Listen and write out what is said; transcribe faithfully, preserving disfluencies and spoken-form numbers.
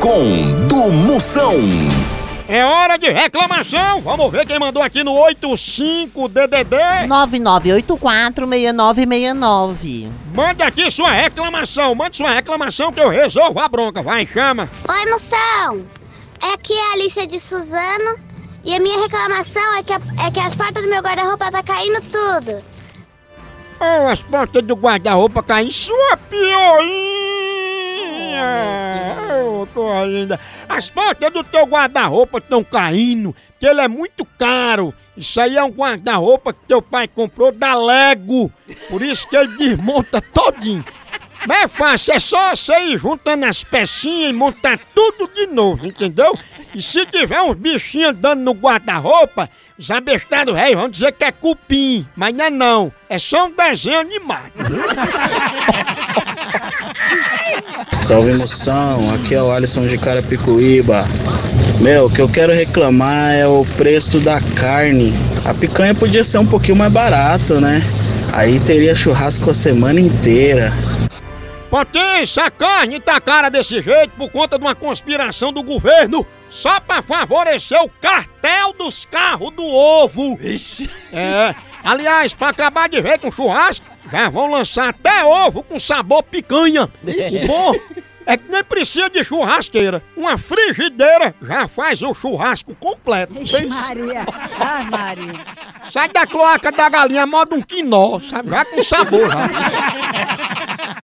com do Moção. É hora de reclamação. Vamos ver quem mandou aqui no oitenta e cinco D D D nove nove oito quatro seis nove seis nove. Manda aqui sua reclamação. Manda sua reclamação que eu resolvo a bronca. Vai, chama. Oi, Moção. Aqui é a Alicia de Suzano. E a minha reclamação é que, a, é que as portas do meu guarda-roupa tá caindo tudo. Oh, as portas do guarda-roupa caem. Sua pioinha. Oh, coisa linda. As portas do teu guarda-roupa estão caindo, que ele é muito caro. Isso aí é um guarda-roupa que teu pai comprou da Lego. Por isso que ele desmonta todinho. Mas é fácil, é só você ir juntando as pecinhas e montar tudo de novo, entendeu? E se tiver uns bichinhos andando no guarda-roupa, os abestados velhos vão dizer que é cupim. Mas não é não, é só um desenho animado. Salve, Moção, aqui é o Alisson de Carapicuíba. Meu, o que eu quero reclamar é o preço da carne. A picanha podia ser um pouquinho mais barato, né? Aí teria churrasco a semana inteira. Potência, a carne tá cara desse jeito por conta de uma conspiração do governo só pra favorecer o cartel dos carros do ovo. Ixi. É, aliás, pra acabar de ver com churrasco, já vão lançar até ovo com sabor picanha. O bom é que nem precisa de churrasqueira. Uma frigideira já faz o churrasco completo. Ixi, Maria, ah, Maria. Sai da cloaca da galinha, modo um quinó, sabe? Já com sabor, já.